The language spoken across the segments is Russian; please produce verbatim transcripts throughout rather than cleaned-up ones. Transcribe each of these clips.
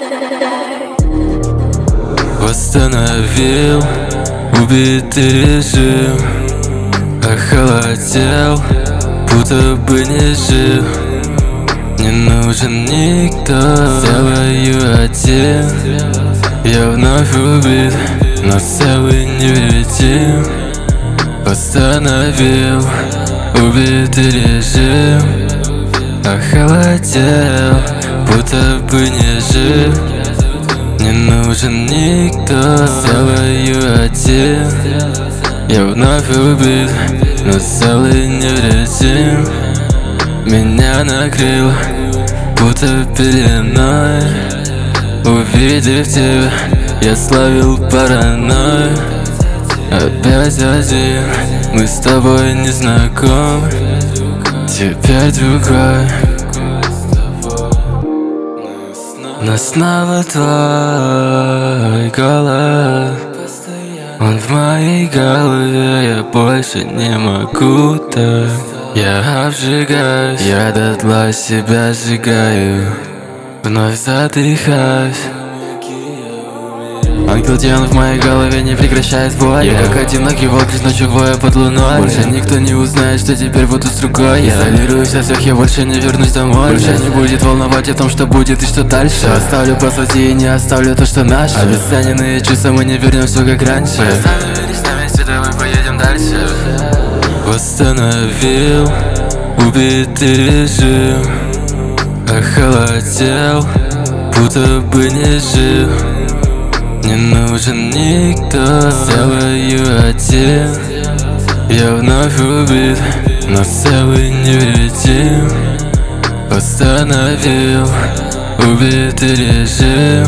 Восстановил убитый режим, охолодел, будто бы не жил. Не нужен никто, делаю один. Я вновь убит, но целый невредим. Восстановил убитый режим, охолодел, будто бы не жил. Не нужен никто, делаю один. Я вновь убит, но целый невредим. Меня накрыл, будто пеленой. Увидев тебя, я словил паранойю. Опять один, мы с тобой не знакомы. Теперь другой, но снова твой голос. Он в моей голове, я больше не могу так. Я обжигаюсь, я дотла себя сжигаю, вновь задыхаюсь. Ангел демон в моей голове не прекращает бой. Я как одинокий волк, ночью воя под луной. Больше никто не узнает, что теперь буду с другой. Я изолируюсь от всех, я больше не вернусь домой. Больше не будет волновать о том, что будет и что дальше. Все оставлю позади и не оставлю то, что наше. Обесцененные чувства, мы не вернемся, как раньше. Мы остановились на месте, давай поедем дальше. Восстановил убитый режим, охолодел, будто бы не жил. Не нужен никто, делаю один. Я вновь убит, но целый невредим. Восстановил убитый режим,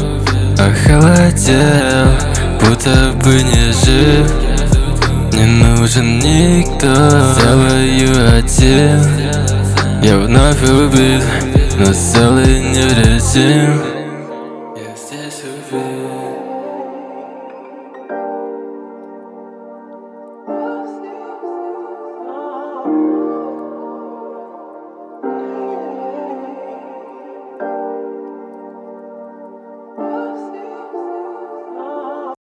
охолодел, будто бы не жил. Не нужен никто, делаю один. Я вновь убит, но целый невредим.